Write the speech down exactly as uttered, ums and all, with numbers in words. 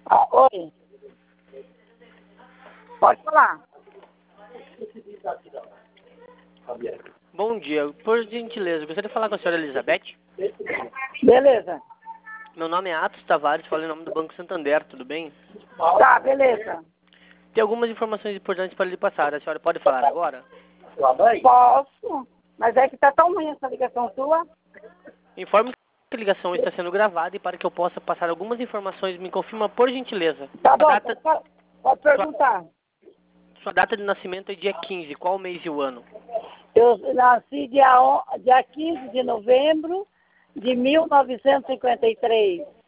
Ah, oi. Pode falar. Bom dia. Por gentileza, gostaria de falar com a senhora Elizabeth. Beleza. Meu nome é Atos Tavares, falo em nome do Banco Santander, tudo bem? Tá, beleza. Tem algumas informações importantes para lhe passar. A senhora pode falar agora? Posso, mas é que tá tão ruim essa ligação sua. Informe que a ligação está sendo gravada e para que eu possa passar algumas informações, me confirma por gentileza. Tá A bom, data, pode, pode perguntar. sua data de nascimento é dia quinze, qual o mês e o ano? Eu nasci dia, on- dia quinze de novembro de mil novecentos e cinquenta e três.